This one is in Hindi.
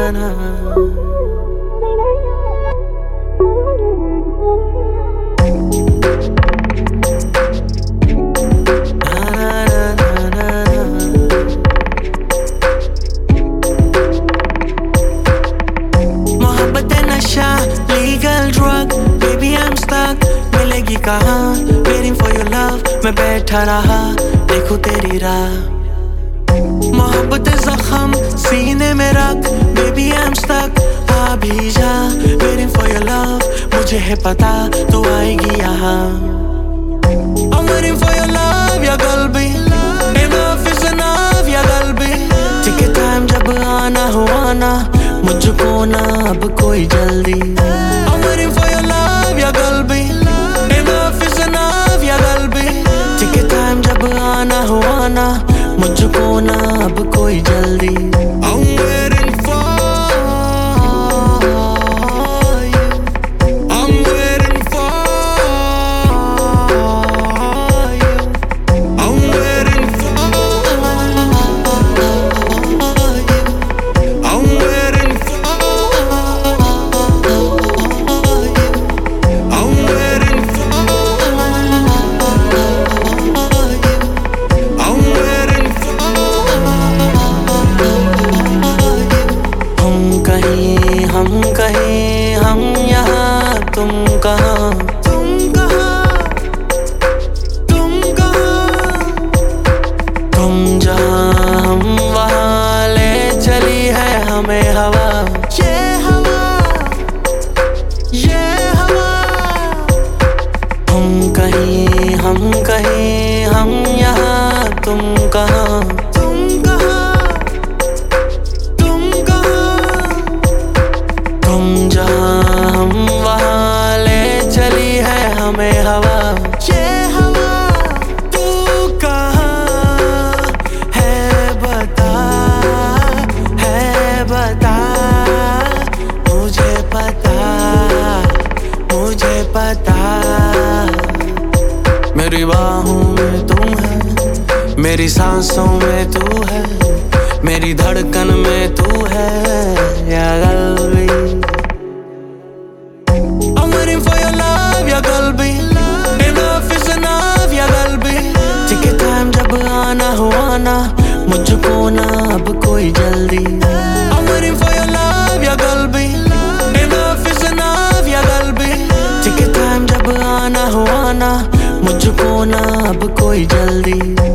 मोहब्बत नशा legal drug, baby I am stuck, मिलेगी कहाँ? वेटिंग फॉर योर लव, मैं बैठा रहा देखूं तेरी राह। मोहब्बत जख्म सीने में रख, बेबी आई एम स्टक, आ भी जा। वेटिंग फॉर योर लव, मुझे है पता तू आएगी यहाँ। I'm waiting for your love या गल्बी, enough is enough या गल्बी। टिके टाइम जब आना हो आना, मुझको ना अब कोई जल्दी। I'm waiting for your love या गल्बी, enough is enough या गल्बी। टिके टाइम जब आना हो आना, मुझको ना अब कोई जल्दी। I'm waiting for you, I'm waiting for you, I'm waiting for you, I'm waiting for you, I'm waiting for you, I'm waiting for हम कहीं हम यहाँ, तुम कहाँ? तुम कहाँ? तुम कहाँ? तुम जहाँ हम वहाँ ले चली है हमें हवा। ये हवा, ये हवा। हम कहीं हम यहाँ, तुम कहाँ? तुम कहाँ? तुम कहाँ? तुम जहाँ हम वहाँ ले चली है हमें हवा। ये हवा, तू कहाँ है बता, है बता। मुझे पता, मुझे पता। मेरी बाहों में तुम है, मेरी सांसों में तू है, मेरी धड़कन में तू है या गल्बी। I'm waiting for your love या गल्बी, enough is enough या गल्बी। टिके टाइम जब आना हो आना, मुझको ना अब कोई जल्दी। I'm waiting for your love या गल्बी, enough is enough या गल्बी। टिके टाइम जब आना हो आना, मुझको ना अब कोई जल्दी।